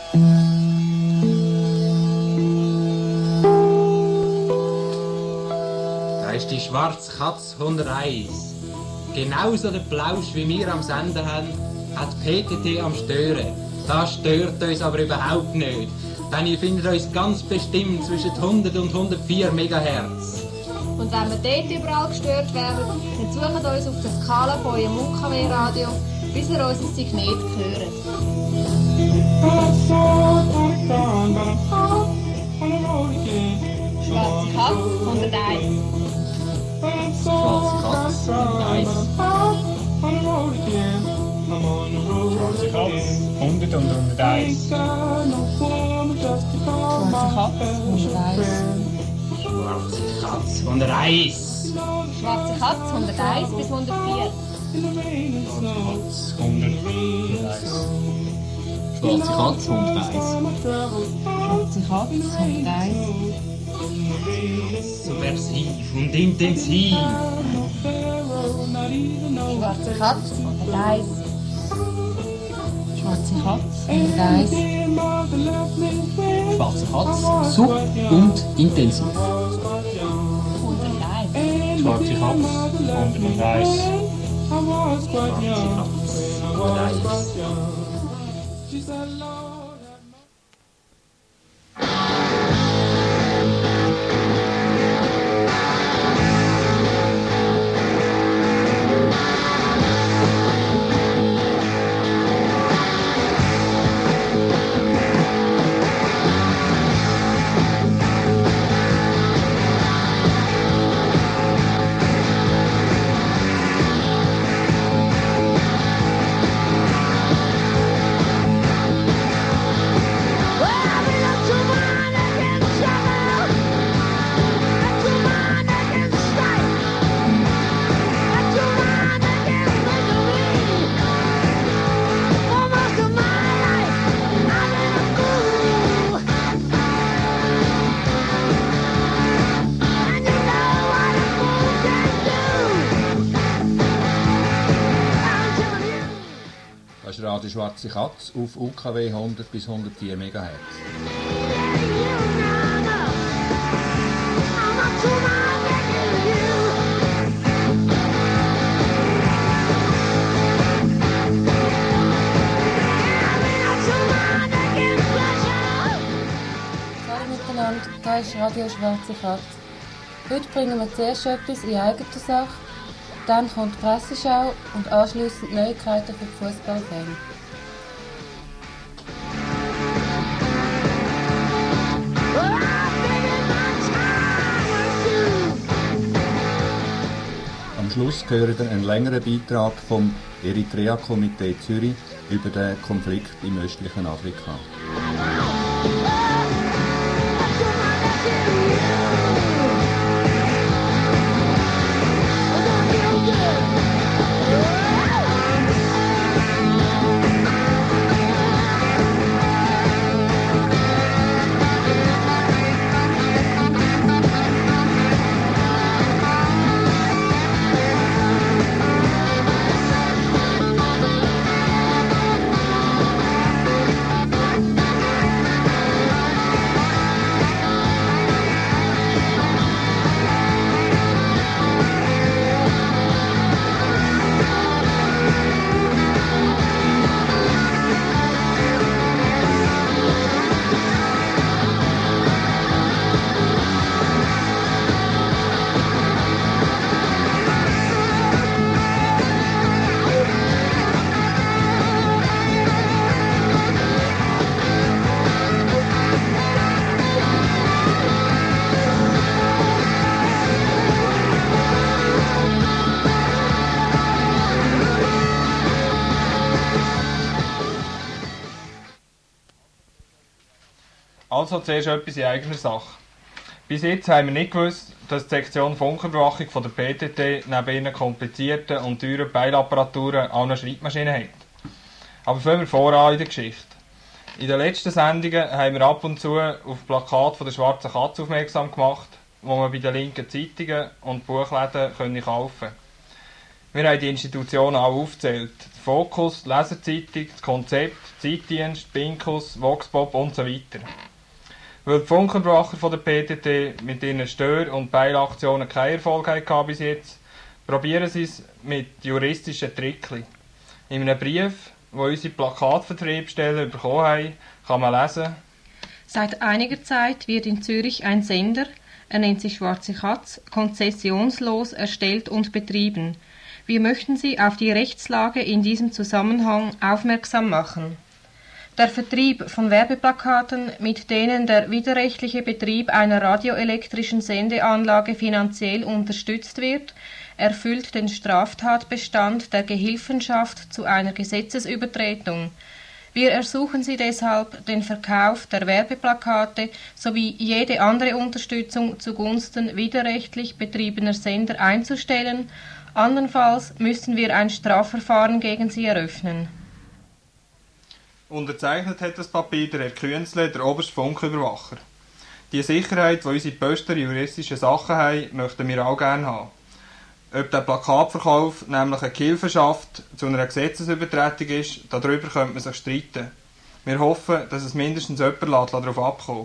Da ist die schwarze Katze 101. Genauso den Plausch, wie wir am Senden haben, hat PTT am Stören. Das stört uns aber überhaupt nicht. Denn ihr findet uns ganz bestimmt zwischen 100 und 104 MHz. Und wenn wir dort überall gestört werden, dann sucht uns auf der Skala von eurem UKW-Radio, bis ihr unser Signet hört. Schwarze Katze 101. Schwarze Katze 101. Schwarze Katze 100 und 101. Schwarze Katze 101. Schwarze Katze 101. Schwarze Katze 101 bis 104. Schwarze Katze 101. Schwarze Katze 101. Subversiv und intensiv. Schwarze Katze 101. Schwarze Katze 101. Schwarze Katze, sub und intensiv. 101. Schwarze Katze 101. Schwarze Katze 101. Das ist Radio Schwarze Katze auf UKW 100 bis 104 MHz. Hallo miteinander, hier ist Radio Schwarze Katze. Heute bringen wir zuerst etwas in eigener Sache, dann kommt die Presseschau und anschliessend Neuigkeiten für die Fußballfans. Am Schluss hören wir einen längeren Beitrag vom Eritrea-Komitee Zürich über den Konflikt im östlichen Afrika. Also zuerst etwas in eigener Sache. Bis jetzt haben wir nicht gewusst, dass die Sektion Funkerüberwachung von der PTT neben ihren komplizierten und teuren Beilapparaturen auch noch Schreibmaschinen hat. Aber fangen wir voran in der Geschichte. In den letzten Sendungen haben wir ab und zu auf Plakate von der Schwarzen Katze aufmerksam gemacht, die man bei den linken Zeitungen und Buchläden kaufen können. Wir haben die Institutionen auch aufgezählt. Der Fokus, die Leserzeitung, das Konzept, Zeitdienst, Binkus, Voxpop und so weiter. Weil die Funkenüberwacher von der PTT mit ihren Stör- und Beilaktionen keinen Erfolg hatten bis jetzt, probieren sie es mit juristischen Trickli. In einem Brief, den unsere Plakatvertriebsstellen bekommen haben, kann man lesen: Seit einiger Zeit wird in Zürich ein Sender, er nennt sich Schwarze Katz, konzessionslos erstellt und betrieben. Wir möchten Sie auf die Rechtslage in diesem Zusammenhang aufmerksam machen. Der Vertrieb von Werbeplakaten, mit denen der widerrechtliche Betrieb einer radioelektrischen Sendeanlage finanziell unterstützt wird, erfüllt den Straftatbestand der Gehilfenschaft zu einer Gesetzesübertretung. Wir ersuchen Sie deshalb, den Verkauf der Werbeplakate sowie jede andere Unterstützung zugunsten widerrechtlich betriebener Sender einzustellen. Andernfalls müssen wir ein Strafverfahren gegen Sie eröffnen. Unterzeichnet hat das Papier der Herr Künzle, der oberste Funkenüberwacher. Die Sicherheit, die unsere Poster juristischen Sachen haben, möchten wir auch gerne haben. Ob der Plakatverkauf nämlich eine Gehilfenschaft zu einer Gesetzesübertretung ist, darüber könnte man sich streiten. Wir hoffen, dass es mindestens jemand darauf abkommt.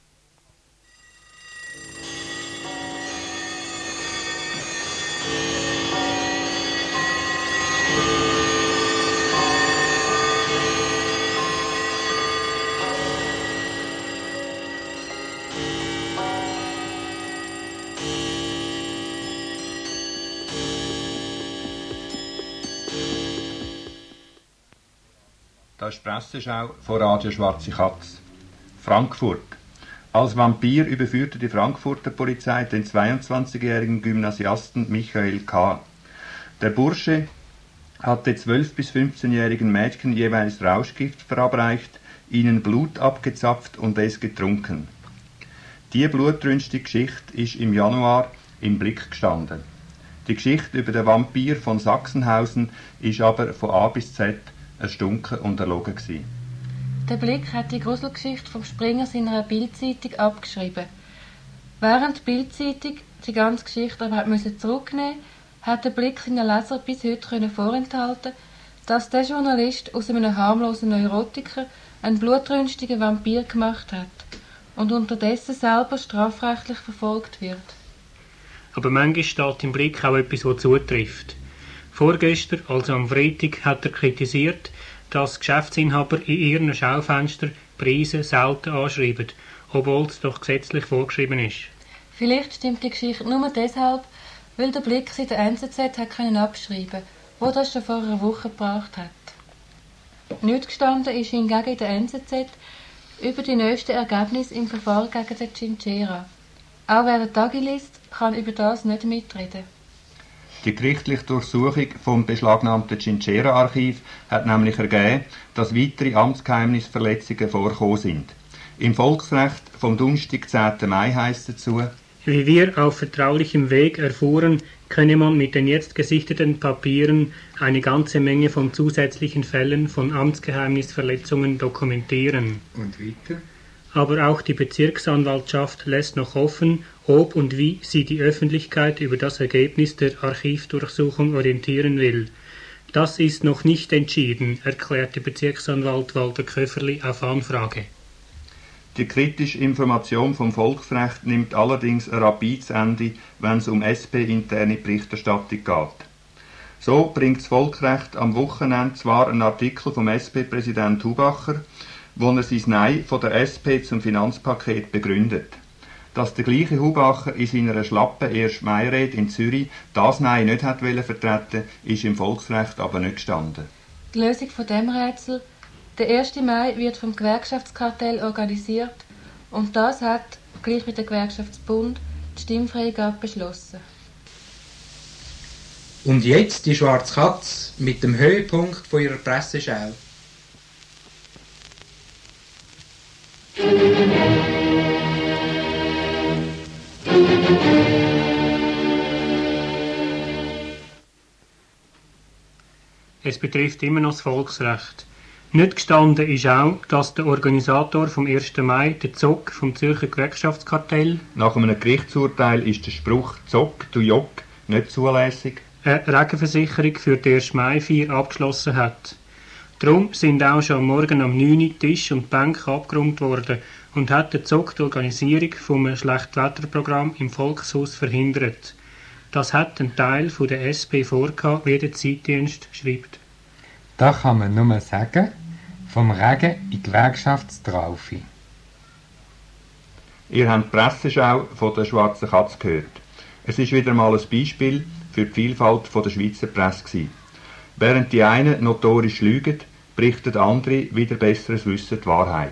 Das ist die Presseschau von Radio Schwarze Katz. Frankfurt. Als Vampir überführte die Frankfurter Polizei den 22-jährigen Gymnasiasten Michael K. Der Bursche hatte 12- bis 15-jährigen Mädchen jeweils Rauschgift verabreicht, ihnen Blut abgezapft und es getrunken. Die blutrünstige Geschichte ist im Januar im Blick gestanden. Die Geschichte über den Vampir von Sachsenhausen ist aber von A bis Z erstunken und erlogen gewesen. Der Blick hat die Gruselgeschichte vom Springer seiner Bildzeitung abgeschrieben. Während die Bildzeitung die ganze Geschichte aber zurücknehmen musste, hat der Blick seinen Leser bis heute vorenthalten, dass der Journalist aus einem harmlosen Neurotiker einen blutrünstigen Vampir gemacht hat und unterdessen selber strafrechtlich verfolgt wird. Aber manchmal steht im Blick auch etwas, was zutrifft. Vorgestern, also am Freitag, hat er kritisiert, dass Geschäftsinhaber in ihren Schaufenstern Preise selten anschreiben, obwohl es doch gesetzlich vorgeschrieben ist. Vielleicht stimmt die Geschichte nur deshalb, weil der Blick sie der NZZ hat können abschreiben, wo das schon vor einer Woche gebracht hat. Nicht gestanden ist hingegen in der NZZ über die neuesten Ergebnisse im Verfahren gegen den Chinchera. Auch wer den Tagi liest, kann über das nicht mitreden. Die gerichtliche Durchsuchung vom beschlagnahmten Chinchera-Archiv hat nämlich ergeben, dass weitere Amtsgeheimnisverletzungen vorgekommen sind. Im Volksrecht vom Donnerstag, 10. Mai heisst dazu: Wie wir auf vertraulichem Weg erfuhren, könne man mit den jetzt gesichteten Papieren eine ganze Menge von zusätzlichen Fällen von Amtsgeheimnisverletzungen dokumentieren. Und weiter? Aber auch die Bezirksanwaltschaft lässt noch offen, ob und wie sie die Öffentlichkeit über das Ergebnis der Archivdurchsuchung orientieren will. Das ist noch nicht entschieden, erklärte Bezirksanwalt Walter Köfferli auf Anfrage. Die kritische Information vom Volksrecht nimmt allerdings ein rapides Ende, wenn es um SP-interne Berichterstattung geht. So bringt das Volksrecht am Wochenende zwar einen Artikel vom SP-Präsident Hubacher, wo er sein Nein von der SP zum Finanzpaket begründet. Dass der gleiche Hubacher in seiner schlappen 1. Mai-Rede in Zürich das Nein nicht hat vertreten, ist im Volksrecht aber nicht gestanden. Die Lösung von dem Rätsel: der 1. Mai wird vom Gewerkschaftskartell organisiert und das hat, gleich wie der Gewerkschaftsbund, die Stimmfreigabe beschlossen. Und jetzt die Schwarze Katz mit dem Höhepunkt von ihrer Presseschau. Es betrifft immer noch das Volksrecht. Nicht gestanden ist auch, dass der Organisator vom 1. Mai, der ZOG vom Zürcher Gewerkschaftskartell, nach einem Gerichtsurteil ist der Spruch «Zock, du Jock» nicht zulässig. eine Regenversicherung für die 1. Mai-Feier abgeschlossen hat. Darum sind auch schon morgen am 9 Uhr Tisch und Bänke abgeräumt worden und hat der Zug die Organisierung vom Schlechtwetterprogramm im Volkshaus verhindert. Das hat ein Teil von der SP vorgehabt, wie der Zeitdienst schreibt. Da kann man nur sagen, vom Regen in die Gewerkschaftstraufe. Ihr habt die Presseschau von der Schwarzen Katze gehört. Es ist wieder mal ein Beispiel für die Vielfalt der Schweizer Presse gewesen. Während die einen notorisch lügen, berichten andere wieder besseres Wissen die Wahrheit.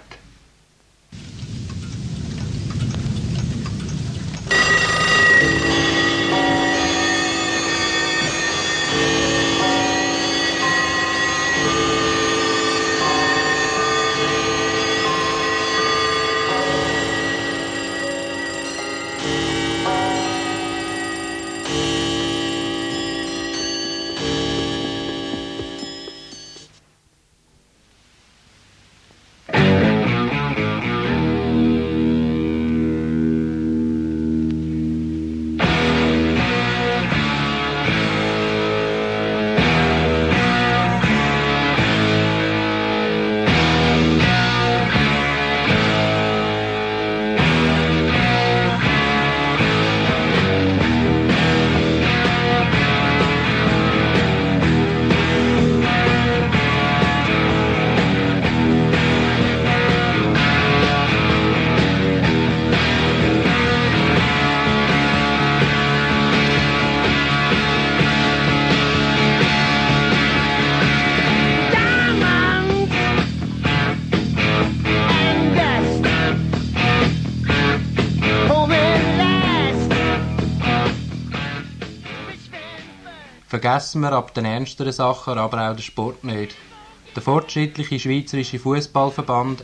Vergessen wir ab den ernsteren Sachen aber auch den Sport nicht. Der fortschrittliche Schweizerische Fußballverband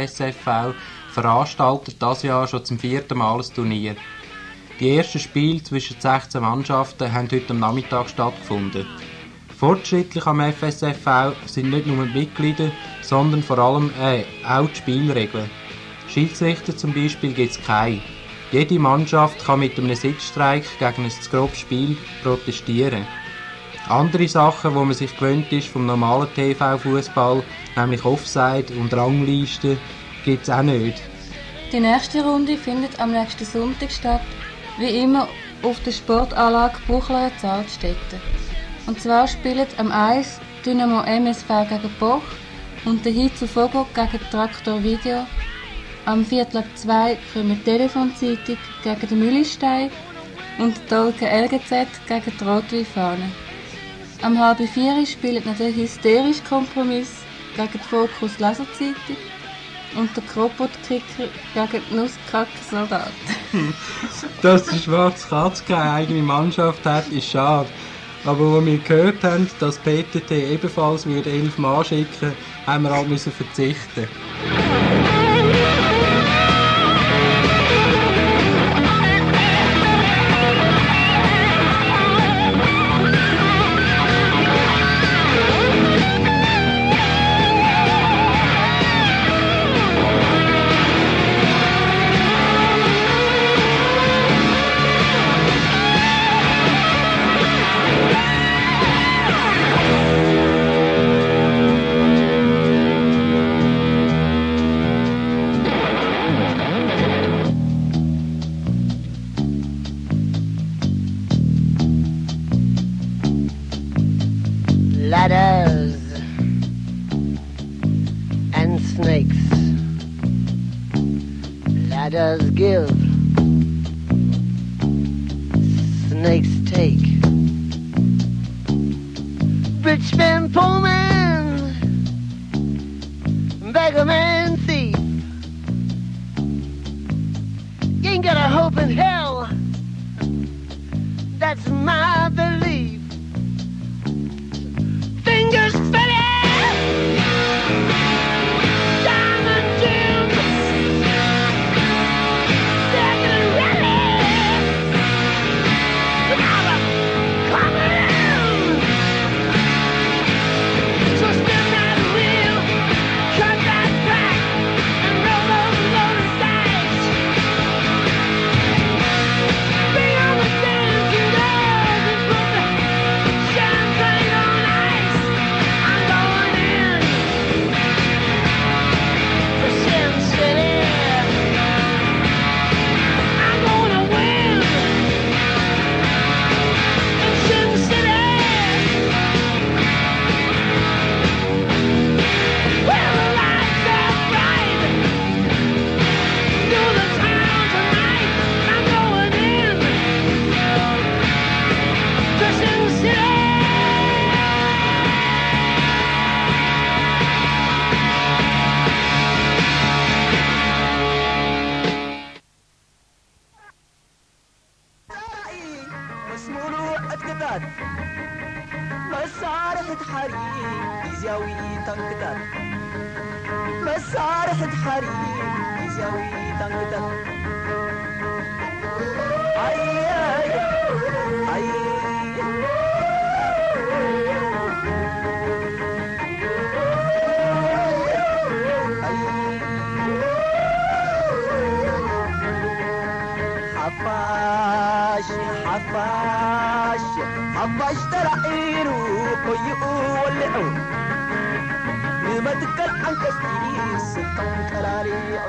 FSFV veranstaltet dieses Jahr schon zum 4. Mal ein Turnier. Die ersten Spiele zwischen 16 Mannschaften haben heute am Nachmittag stattgefunden. Fortschrittlich am FSFV sind nicht nur die Mitglieder, sondern vor allem auch die Spielregeln. Schiedsrichter zum Beispiel gibt es keine. Jede Mannschaft kann mit einem Sitzstreik gegen ein zu grobes Spiel protestieren. Andere Sachen, wo man sich gewöhnt ist vom normalen TV-Fußball, nämlich Offside und Ranglisten, gibt es auch nicht. Die nächste Runde findet am nächsten Sonntag statt, wie immer auf der Sportanlage Buchler Zartstetten. Und zwar spielen am 1 Dynamo MSV gegen Boch und der Hitzu Vogel gegen Traktor Video. Am 1:45 kommen die Telefonzeitung gegen den Müllistein und die Tolken LGZ gegen die Rotweinfahne. Am 3:30 spielt noch der hysterische Kompromiss gegen die Fokus Laserzeitung und der Kropotkicker gegen die Nusskackersoldaten. Dass die Schwarze Katze keine eigene Mannschaft hat, ist schade. Aber als wir gehört haben, dass PTT ebenfalls 11 Mann schicken würde, haben wir halt verzichten. Ladders and snakes. Ladders give, snakes take. Rich man, poor man, beggar man, thief. You ain't got a hope in hell, that's my belief. Fingers spinning, Diamond Jim, back and ready, now coming in. So spin that wheel, cut that back, and roll those loaded dice. Bring on the dancing dogs and put the መሳርሕት ሓሪፍ ግዝያዊ ታንግታት ኣየይ ሓፋሽ ተራዒሩ ቆይኡ ወልዑ ንመትከል ዓንቀስቲ ስልጦም ቀላሊዑ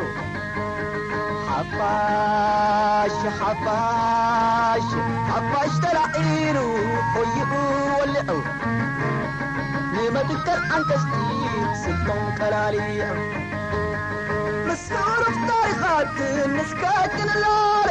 ሓፋሽ ተራዒሩ ቆይኡ ወልዑ ንመትከል ዓንቀስቲ ስልጦም ቀላሊዑ ምስ ሕሩፍ ታሪኻት ንስካክንላለ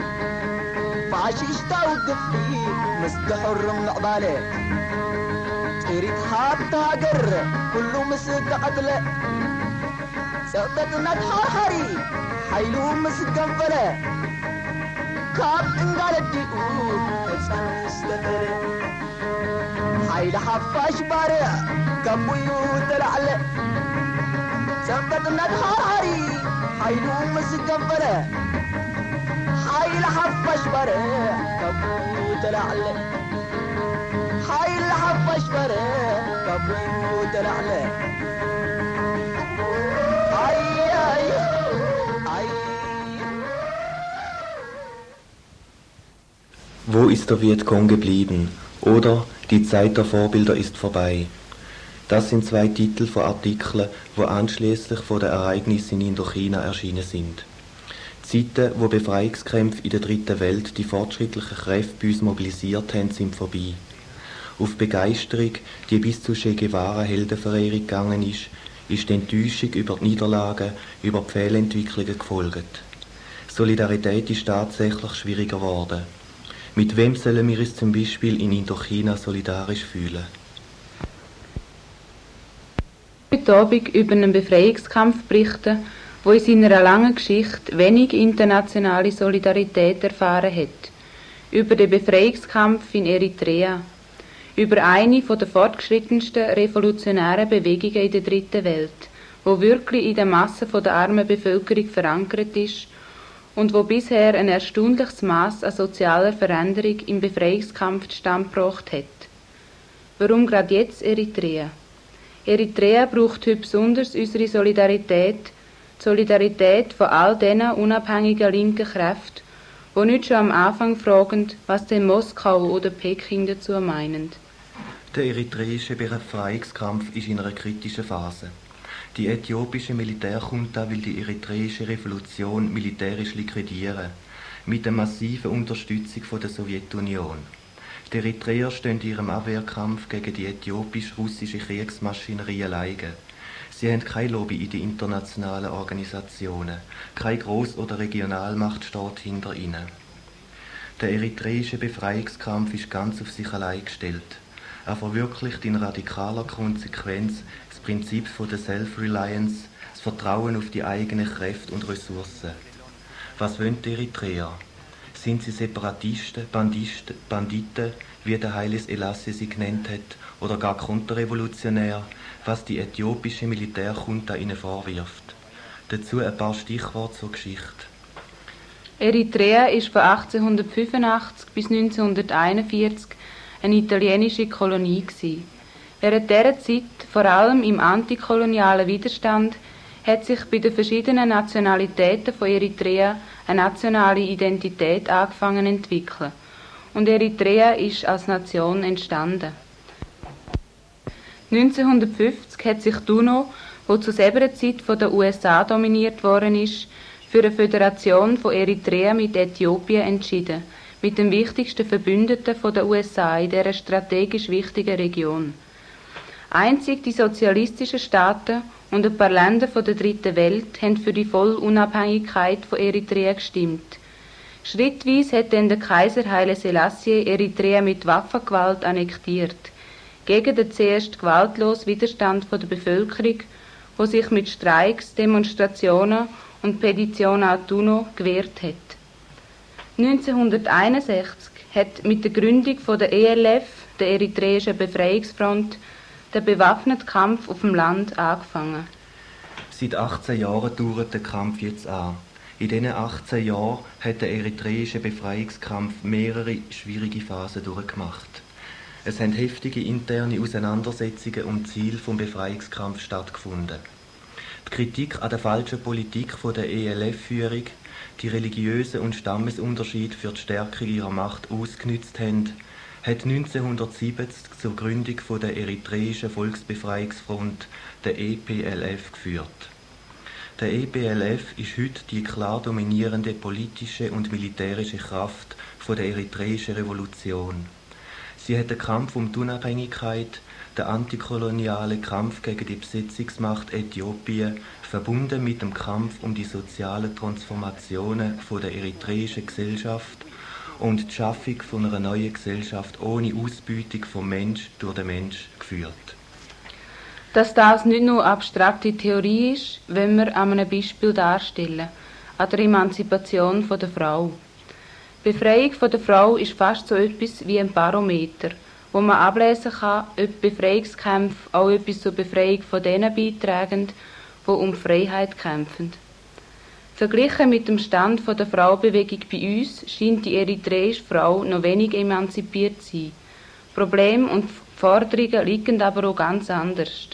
ፋሽሽታዊ ግፊ ምስ ድሕርም ምዕባለ ጥሪት ሃብቲ ሃገር ኩሉ ምስ ተቐትለ ፀቕጠጥ እናተሓርሓሪ ሓይሉ ምስ ገንፈለ ካብ እንጋለዲኡ ህፃን ዝተፈለ ሓይሊ ሓፋሽ ባርዕ ከምኡ ተላዕለ ፀቕጠጥ እናተሓርሓሪ ሓይሉ ምስ ገንፈለ ሓይሊ ሓፋሽ ባርዕ ከምኡ ተላዕለ ሓይሊ ሓፋሽ ባርዕ ከምኡ ተላዕለ Wo ist der Vietcong geblieben? Oder Die Zeit der Vorbilder ist vorbei. Das sind zwei Titel von Artikeln, die anschließend von den Ereignissen in Indochina erschienen sind. Zeiten, wo Befreiungskämpfe in der dritten Welt die fortschrittlichen Kräfte bei uns mobilisiert haben, sind vorbei. Auf Begeisterung, die bis zu Che Guevara Heldenverehrung gegangen ist die Enttäuschung über die Niederlagen, über die Fehlentwicklungen gefolgt. Solidarität ist tatsächlich schwieriger geworden. Mit wem sollen wir uns zum Beispiel in Indochina solidarisch fühlen? Heute Abend über einen Befreiungskampf berichten, der in seiner langen Geschichte wenig internationale Solidarität erfahren hat. Über den Befreiungskampf in Eritrea. Über eine der fortgeschrittensten revolutionären Bewegungen in der dritten Welt, die wirklich in der Masse der armen Bevölkerung verankert ist und wo bisher ein erstaunliches Maß an sozialer Veränderung im Befreiungskampf zustande gebracht hat. Warum gerade jetzt Eritrea? Eritrea braucht heute besonders unsere Solidarität, die Solidarität von all diesen unabhängigen linken Kräften, die nicht schon am Anfang fragen, was denn Moskau oder Peking dazu meinen. Der eritreische Befreiungskampf ist in einer kritischen Phase. Die äthiopische Militärjunta will die eritreische Revolution militärisch liquidieren, mit der massiven Unterstützung von der Sowjetunion. Die Eritreer stehen in ihrem Abwehrkampf gegen die äthiopisch-russische Kriegsmaschinerie alleine. Sie haben keine Lobby in den internationalen Organisationen, keine Gross- oder Regionalmacht steht hinter ihnen. Der eritreische Befreiungskampf ist ganz auf sich allein gestellt. Er verwirklicht in radikaler Konsequenz das Prinzip von der Self-Reliance, das Vertrauen auf die eigenen Kräfte und Ressourcen. Was wollen die Eritreer? Sind sie Separatisten, Banditen, wie der Haile Selassie sie genannt hat, oder gar Konterrevolutionär, was die äthiopische Militärjunta ihnen vorwirft? Dazu ein paar Stichworte zur Geschichte. Eritrea ist von 1885 bis 1941 eine italienische Kolonie gewesen. Während dieser Zeit, vor allem im antikolonialen Widerstand, hat sich bei den verschiedenen Nationalitäten von Eritrea eine nationale Identität angefangen zu entwickeln. Und Eritrea ist als Nation entstanden. 1950 hat sich die UNO, die zu selber Zeit von den USA dominiert worden ist, für eine Föderation von Eritrea mit Äthiopien entschieden, mit dem wichtigsten Verbündeten der USA in dieser strategisch wichtigen Region. Einzig die sozialistischen Staaten und ein paar Länder der dritten Welt haben für die Vollunabhängigkeit von Eritrea gestimmt. Schrittweise hat dann der Kaiser Haile Selassie Eritrea mit Waffengewalt annektiert, gegen den zuerst gewaltlosen Widerstand der Bevölkerung, die sich mit Streiks, Demonstrationen und Petitionen an die UNO gewehrt hat. 1961 hat mit der Gründung der ELF, der Eritreischen Befreiungsfront, der bewaffnete Kampf auf dem Land angefangen. Seit 18 Jahren dauert der Kampf jetzt an. In diesen 18 Jahren hat der eritreische Befreiungskampf mehrere schwierige Phasen durchgemacht. Es haben heftige interne Auseinandersetzungen um Ziel vom Befreiungskampf stattgefunden. Die Kritik an der falschen Politik der ELF-Führung, die religiösen und Stammesunterschiede für die Stärkung ihrer Macht ausgenützt haben, hat 1970 zur Gründung der Eritreischen Volksbefreiungsfront, der EPLF, geführt. Der EPLF ist heute die klar dominierende politische und militärische Kraft der eritreischen Revolution. Sie hat den Kampf um die Unabhängigkeit, den antikolonialen Kampf gegen die Besetzungsmacht Äthiopien, verbunden mit dem Kampf um die sozialen Transformationen der eritreischen Gesellschaft und die Schaffung von einer neuen Gesellschaft ohne Ausbeutung vom Mensch durch den Mensch geführt. Dass das nicht nur abstrakte Theorie ist, wollen wir an einem Beispiel darstellen, an der Emanzipation der Frau. Die Befreiung der Frau ist fast so etwas wie ein Barometer, wo man ablesen kann, ob Befreiungskämpfe auch etwas zur Befreiung von denen beitragen, die um Freiheit kämpfen. Verglichen mit dem Stand der Frauenbewegung bei uns scheint die eritreische Frau noch wenig emanzipiert zu sein. Probleme und Forderungen liegen aber auch ganz anders.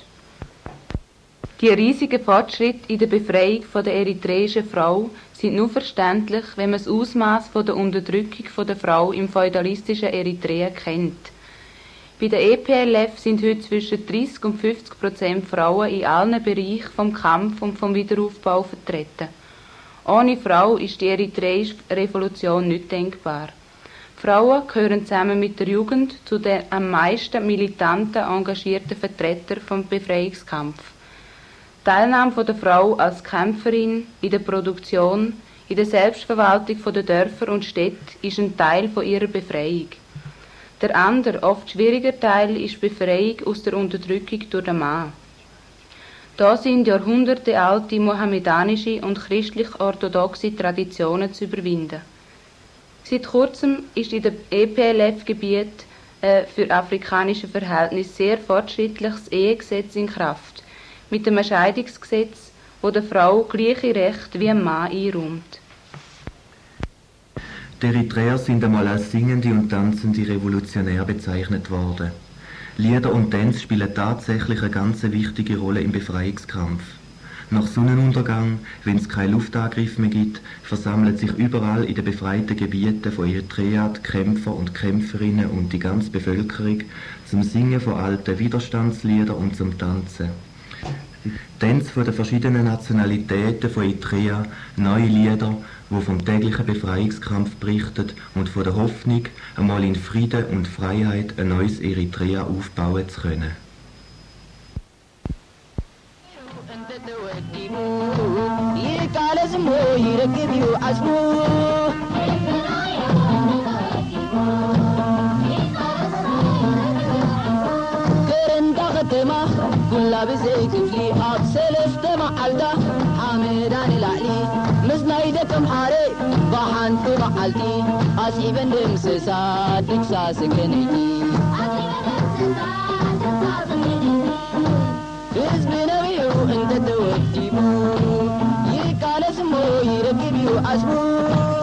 Die riesigen Fortschritte in der Befreiung der eritreischen Frau sind nur verständlich, wenn man das Ausmaß der Unterdrückung der Frau im feudalistischen Eritrea kennt. Bei der EPLF sind heute zwischen 30 und 50% Frauen in allen Bereichen vom Kampf und vom Wiederaufbau vertreten. Ohne Frau ist die eritreische Revolution nicht denkbar. Frauen gehören zusammen mit der Jugend zu den am meisten militanten, engagierten Vertretern vom Befreiungskampf. Die Teilnahme der Frau als Kämpferin in der Produktion, in der Selbstverwaltung der Dörfer und Städte ist ein Teil von ihrer Befreiung. Der andere, oft schwieriger Teil ist die Befreiung aus der Unterdrückung durch den Mann. Da sind jahrhundertealte mohammedanische und christlich-orthodoxe Traditionen zu überwinden. Seit kurzem ist in dem EPLF-Gebiet für afrikanische Verhältnisse sehr fortschrittliches Ehegesetz in Kraft, mit einem Scheidungsgesetz, wo der Frau gleiche Rechte wie ein Mann einräumt. Die Eritreer sind einmal als singende und tanzende Revolutionär bezeichnet worden. Lieder und Tänze spielen tatsächlich eine ganz wichtige Rolle im Befreiungskampf. Nach Sonnenuntergang, wenn es keine Luftangriffe mehr gibt, versammeln sich überall in den befreiten Gebieten von Eritrea die Kämpfer und Kämpferinnen und die ganze Bevölkerung zum Singen von alten Widerstandsliedern und zum Tanzen. Tänze von den verschiedenen Nationalitäten von Eritrea, neue Lieder, die vom täglichen Befreiungskampf berichten und von der Hoffnung, einmal in Frieden und Freiheit ein neues Eritrea aufbauen zu können. كلها بزيت فلي سلفت معلدا حميداني العلي مزنايدكم حاري ضحنت معلتي أسيبا دمسسات دكساس كنيتي حزب نبيو انت توديبو يقال اسمو يركبيو اسمو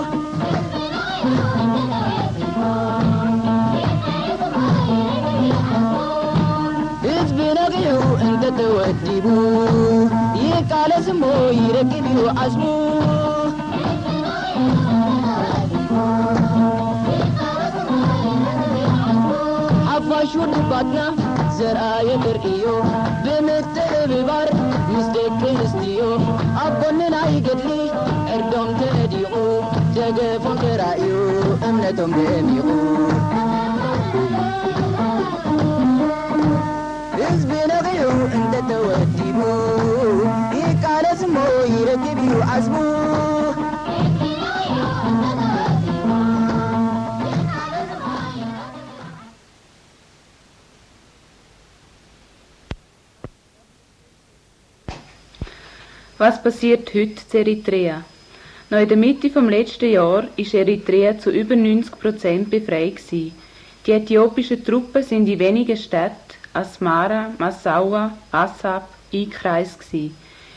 انت توديبو يقال اسمو يركبيو عزمو حفاشو دباتنا زرعي ترقيو بمثل ببار مستك نستيو أبننا يقدلي اردم تديقو تقفون ترأيو امنتم بأميقو حزب نغيو انت توديبو يقال اسمو يركبيو عزمو Was passiert heute in Eritrea? Noch in der Mitte vom letzten Jahr ist Eritrea zu über 90% befreit gewesen. Die äthiopischen Truppen sind in wenigen Städten Asmara, Massaua, Assab, eingekreist gewesen.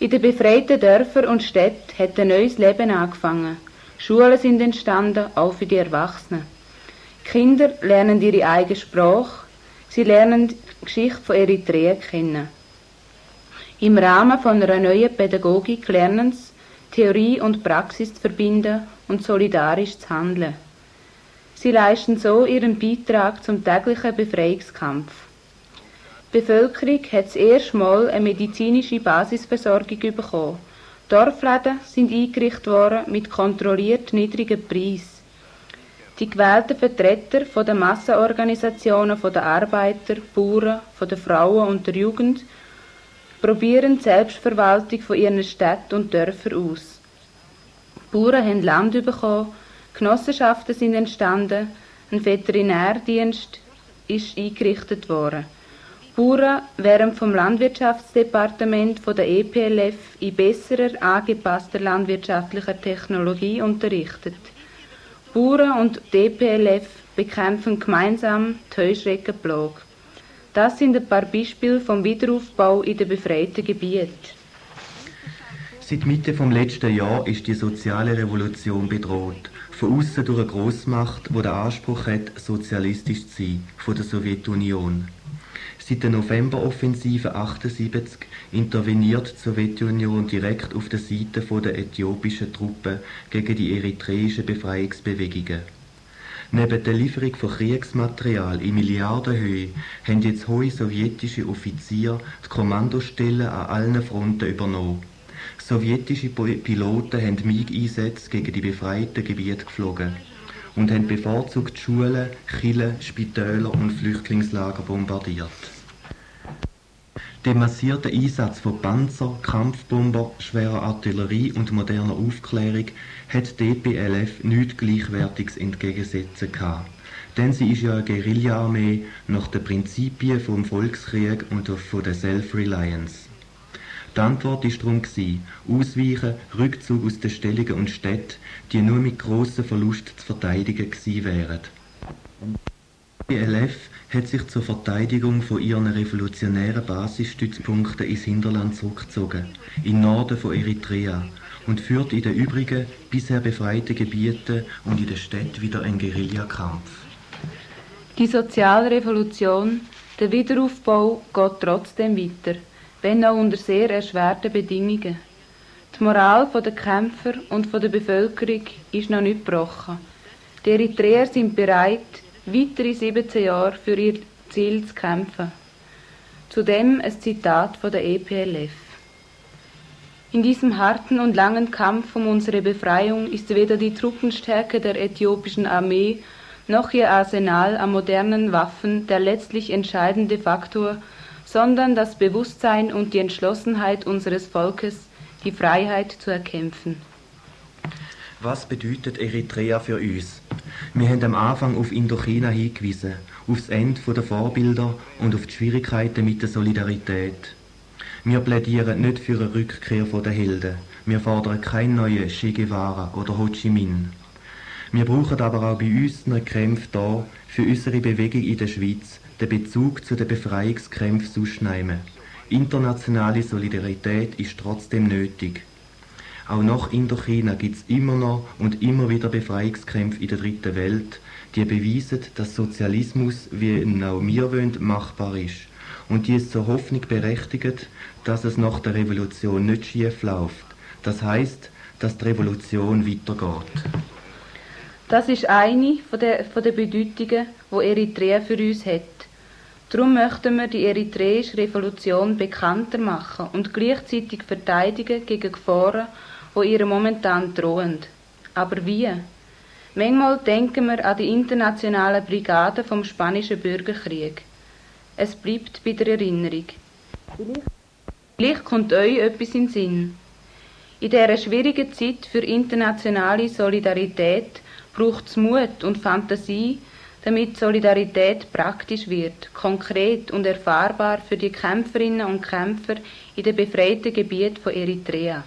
In den befreiten Dörfern und Städten hat ein neues Leben angefangen. Schulen sind entstanden, auch für die Erwachsenen. Die Kinder lernen ihre eigene Sprache, sie lernen die Geschichte von Eritrea kennen. Im Rahmen von einer neuen Pädagogik lernen sie, Theorie und Praxis zu verbinden und solidarisch zu handeln. Sie leisten so ihren Beitrag zum täglichen Befreiungskampf. Die Bevölkerung hat das erste Mal eine medizinische Basisversorgung bekommen. Dorfläden sind eingerichtet worden mit kontrolliert niedrigen Preisen. Die gewählten Vertreter von den Massenorganisationen der Arbeiter, Bauern, der Frauen und der Jugend probieren die Selbstverwaltung von ihren Städten und Dörfern aus. Die Bauern haben Land bekommen, Genossenschaften sind entstanden, ein Veterinärdienst ist eingerichtet worden. Die Bauern werden vom Landwirtschaftsdepartement von der EPLF in besserer, angepasster landwirtschaftlicher Technologie unterrichtet. Die Bauern und die EPLF bekämpfen gemeinsam die Heuschreckenplage. Das sind ein paar Beispiele vom Wiederaufbau in den befreiten Gebieten. Seit Mitte vom letzten Jahr ist die soziale Revolution bedroht. Von außen durch eine Grossmacht, die den Anspruch hat, sozialistisch zu sein, von der Sowjetunion. Seit der Novemberoffensive 1978 interveniert die Sowjetunion direkt auf der Seite der äthiopischen Truppen gegen die eritreischen Befreiungsbewegungen. Neben der Lieferung von Kriegsmaterial in Milliardenhöhe haben jetzt hohe sowjetische Offiziere die Kommandostellen an allen Fronten übernommen. Sowjetische Piloten haben MiG-Einsätze gegen die befreiten Gebiete geflogen und haben bevorzugt Schulen, Kirchen, Spitäler und Flüchtlingslager bombardiert. Der massierte Einsatz von Panzer, Kampfbomber, schwerer Artillerie und moderner Aufklärung hat die EPLF nichts Gleichwertiges entgegensetzen gehabt. Denn sie ist ja eine Guerilla-Armee nach den Prinzipien vom Volkskrieg und von der Self-Reliance. Die Antwort war darum, Ausweichen, Rückzug aus den Stellungen und Städten, die nur mit grossen Verlusten zu verteidigen gewesen wären. Die ELF hat sich zur Verteidigung von ihren revolutionären Basisstützpunkten ins Hinterland zurückgezogen, in Norden von Eritrea, und führt in den übrigen, bisher befreiten Gebieten und in den Städten wieder einen Guerillakampf. Die Sozialrevolution, der Wiederaufbau geht trotzdem weiter, wenn auch unter sehr erschwerten Bedingungen. Die Moral der Kämpfer und der Bevölkerung ist noch nicht gebrochen. Die Eritreer sind bereit, weitere 17 Jahre für ihr Ziel zu kämpfen. Zudem ein Zitat von der EPLF. In diesem harten und langen Kampf um unsere Befreiung ist weder die Truppenstärke der äthiopischen Armee noch ihr Arsenal an modernen Waffen der letztlich entscheidende Faktor, sondern das Bewusstsein und die Entschlossenheit unseres Volkes, die Freiheit zu erkämpfen. Was bedeutet Eritrea für uns? Wir haben am Anfang auf Indochina hingewiesen, auf das Ende der Vorbilder und auf die Schwierigkeiten mit der Solidarität. Wir plädieren nicht für eine Rückkehr der Helden. Wir fordern keinen neuen Che Guevara oder Ho Chi Minh. Wir brauchen aber auch bei unseren Kämpfen hier für unsere Bewegung in der Schweiz den Bezug zu den Befreiungskämpfen sonst nehmen. Internationale Solidarität ist trotzdem nötig. Auch nach Indochina gibt es immer noch und immer wieder Befreiungskämpfe in der dritten Welt, die beweisen, dass Sozialismus, wie ihn auch wir wollen, machbar ist. Und die ist zur Hoffnung berechtigt, dass es nach der Revolution nicht schief läuft. Das heisst, dass die Revolution weitergeht. Das ist eine von den Bedeutungen, die Eritrea für uns hat. Darum möchten wir die eritreische Revolution bekannter machen und gleichzeitig verteidigen gegen Gefahren, die ihr momentan drohen. Aber wie? Manchmal denken wir an die internationalen Brigaden vom Spanischen Bürgerkrieg. Es bleibt bei der Erinnerung. Vielleicht kommt euch etwas in den Sinn. In dieser schwierigen Zeit für internationale Solidarität braucht es Mut und Fantasie, damit Solidarität praktisch wird, konkret und erfahrbar für die Kämpferinnen und Kämpfer in den befreiten Gebieten von Eritrea.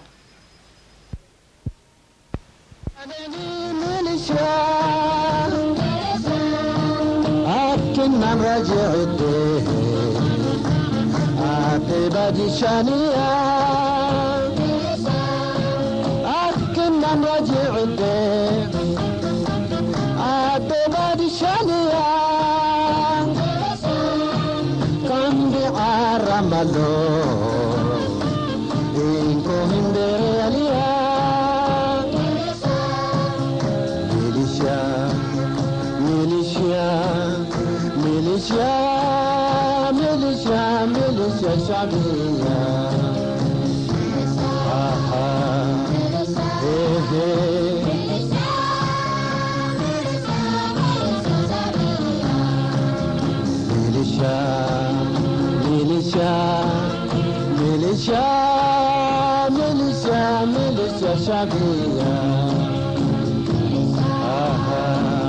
malo Incomimbere alia Militia Militia Militia Militia Militia Shabia Aha Militia Militia Militia Militia Militia Shabia Aha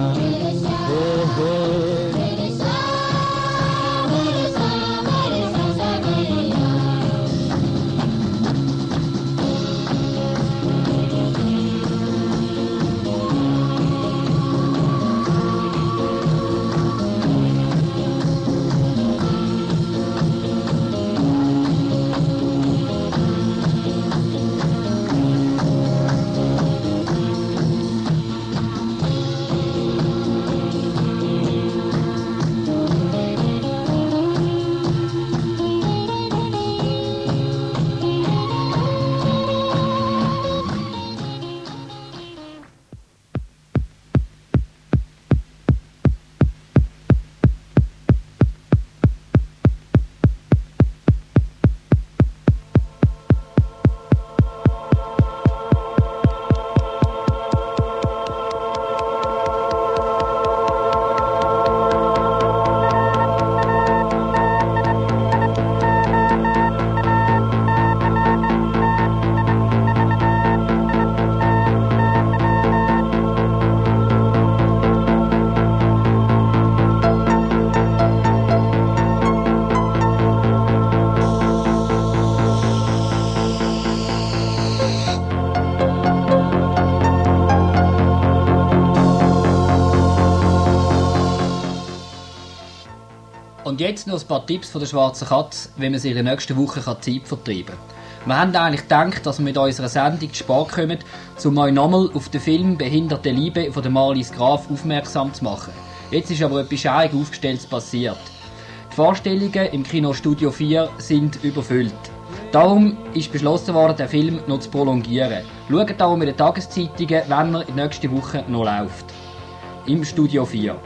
Und jetzt noch ein paar Tipps von der Schwarzen Katze, wie man sich in der nächsten Woche Zeit vertreiben kann. Wir haben eigentlich gedacht, dass wir mit unserer Sendung zu spät kommen, um euch nochmal auf den Film «Behinderte Liebe» von der Marlies Graf aufmerksam zu machen. Jetzt ist aber etwas schräg Aufgestelltes passiert. Die Vorstellungen im Kino Studio 4 sind überfüllt. Darum ist beschlossen worden, den Film noch zu prolongieren. Schaut darum in den Tageszeitungen, wenn er in der nächsten Woche noch läuft. Im Studio 4.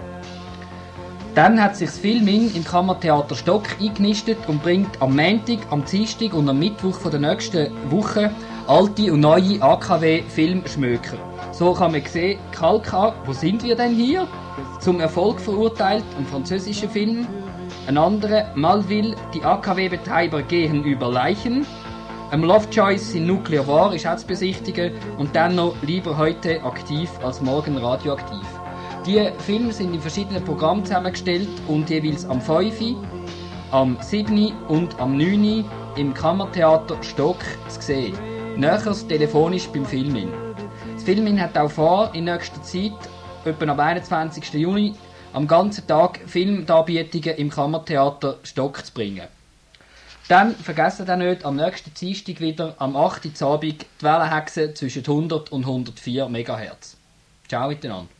Dann hat sich das Filmin im Kammertheater Stock eingenistet und bringt am Montag, am Dienstag und am Mittwoch von der nächsten Woche alte und neue AKW-Filmschmöker. So kann man sehen, Kalka, wo sind wir denn hier? Zum Erfolg verurteilt, ein französischer Film. Ein anderer, Malville, die AKW-Betreiber gehen über Leichen. Lovejoys in Nuclear War ist auch zu besichtigen. Und dann noch Lieber heute aktiv als morgen radioaktiv. Die Filme sind in verschiedenen Programmen zusammengestellt und jeweils am 5., am 7. und am 9. im Kammertheater Stock zu sehen. Näheres telefonisch beim Filmin. Das Filmin hat auch vor, in nächster Zeit, etwa am 21. Juni, am ganzen Tag Filmdarbietungen im Kammertheater Stock zu bringen. Dann vergessen ihr nicht, am nächsten Dienstag wieder am 8. Abend die Wellenhexe zwischen 100 und 104 MHz. Ciao miteinander.